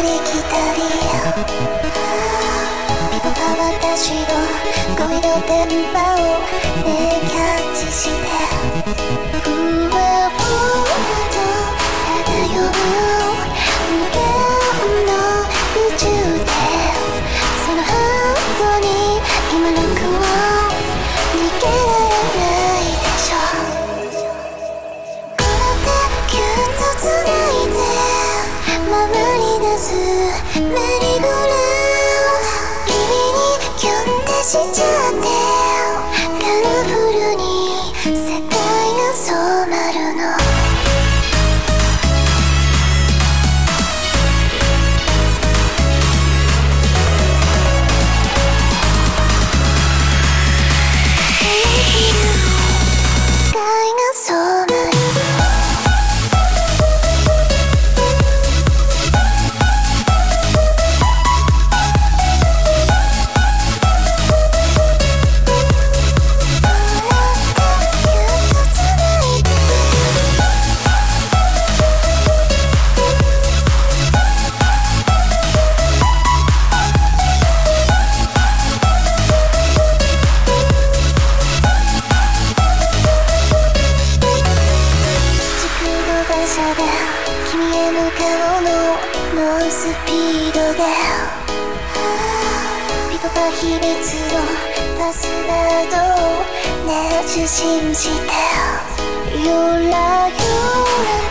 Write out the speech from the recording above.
きたり見事私の恋の電波をねキャッチしてふわふわと漂う無限の宇宙でそのハートに今の僕を逃げられないでしょこの手ぎゅっとつないで回り出すメリーゴーランド君にキュンってしちゃってカラフルに世界が染まるの君へ向かうの猛スピードでピコパ秘密のパスワードをね受信してゆらゆら